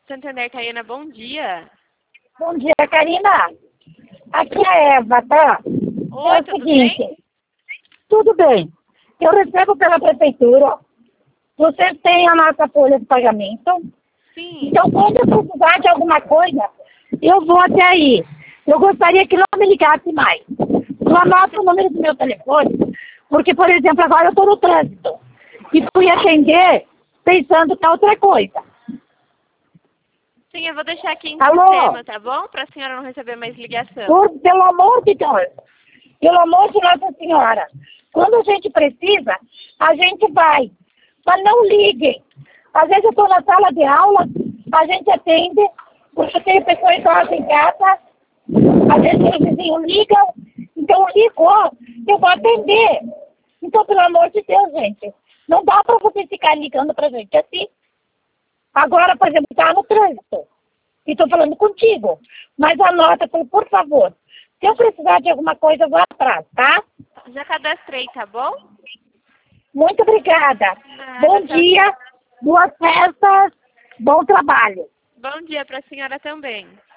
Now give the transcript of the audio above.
Santander, Karina, bom dia. Bom dia, Karina. Aqui é a Eva, tá? Oi, tudo bem? Tudo bem. Eu recebo pela prefeitura. Vocês têm a nossa folha de pagamento. Sim. Então, quando eu precisar de alguma coisa, eu vou até aí. Eu gostaria que não me ligasse mais. Eu anoto o número do meu telefone, porque, por exemplo, agora eu estou no trânsito. E fui atender pensando que é outra coisa. Sim, eu vou deixar aqui em Alô? sistema, tá bom? Para a senhora não receber mais ligação. Pelo amor de Deus. Pelo amor de Nossa Senhora. Quando a gente precisa, a gente vai. Mas não liguem. Às vezes eu estou na sala de aula, a gente atende, porque tem pessoas idosas em casa, às vezes os vizinhos ligam, então ligou, eu vou atender. Então, pelo amor de Deus, gente, não dá para você ficar ligando para a gente assim. Agora, por exemplo, está no trânsito e estou falando contigo, mas anota, por favor. Se eu precisar de alguma coisa, eu vou atrás, tá? Já cadastrei, tá bom? Muito obrigada. Nada, Bom tchau, dia, boas festas, bom trabalho. Bom dia para a senhora também.